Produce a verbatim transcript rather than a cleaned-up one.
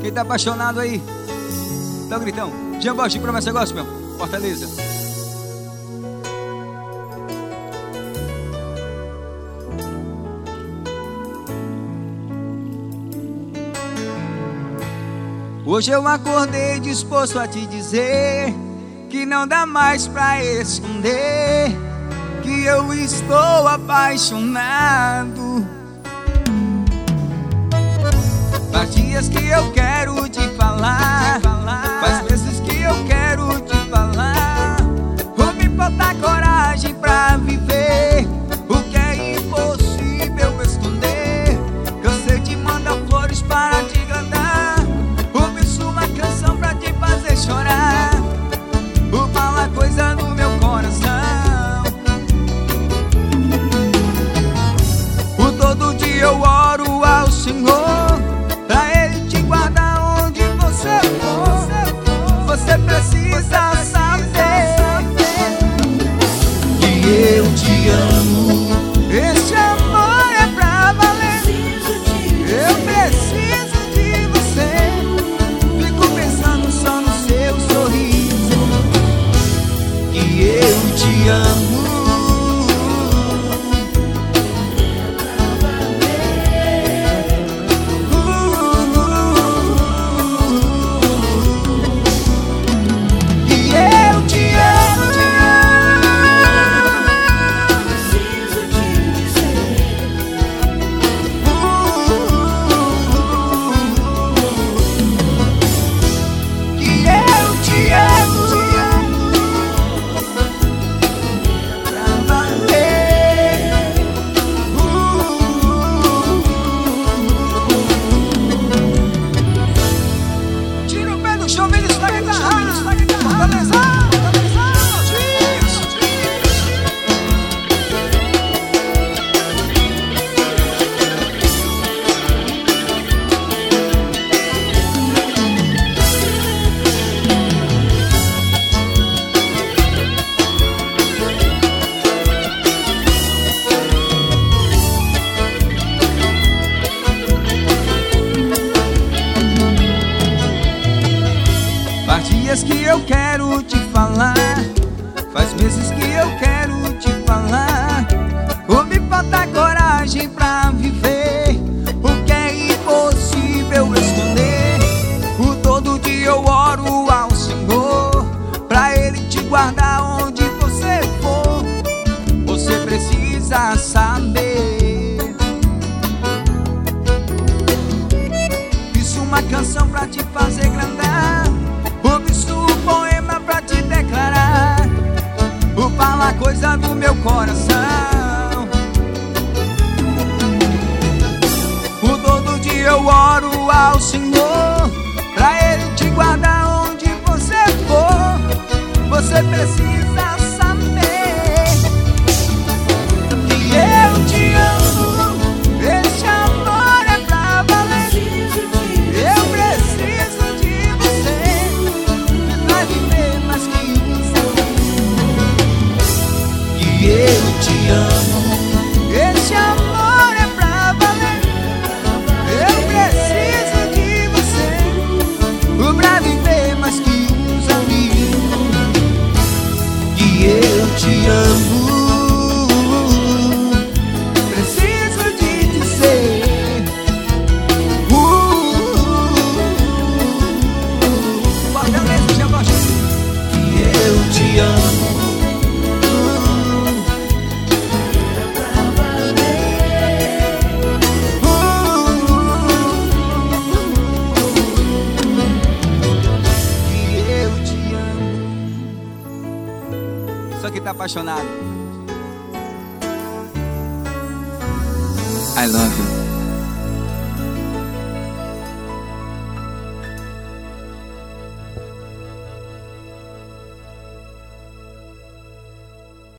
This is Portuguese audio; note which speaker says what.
Speaker 1: Quem tá apaixonado aí? Dá um gritão. Jean Bosch, Promessa Gospel, Fortaleza. Hoje eu acordei disposto a te dizer que não dá mais pra esconder que eu estou apaixonado. Faz dias que eu quero te falar, faz meses que eu quero te falar. Vou me botar coragem pra viver o que é impossível esconder. Cansei de mandar flores para te agradar, ouvir uma canção pra te fazer chorar, vou falar coisa do meu coração. Por todo dia eu oro ao Senhor, pra Ele te guardar onde você for. Você precisa saber que eu te amo. Esse amor é pra valer. Eu preciso de você. Fico pensando só no seu sorriso, que eu te amo. Faz dias que eu quero te falar, faz meses que eu quero te falar. Vou me botar coragem pra viver o que é impossível esconder. Por todo dia eu oro ao Senhor, pra Ele te guardar onde você for. Você precisa saber. Fiz uma canção pra te fazer grandar, um poema pra te declarar, vou falar coisa do meu coração. Por todo dia eu oro ao Senhor, pra Ele te guardar onde você for. Você precisa saber que eu te amo. Esse amor é pra valer. Eu preciso de você, vai viver mais que isso. Que eu te amo. Esse amor é pra valer. Eu preciso de você, pra viver mais que uns amigos. Que eu te amo. Preciso de dizer, uh, Fortaleza, Jean Bosch, que eu te amo. Só que tá apaixonado. I love you.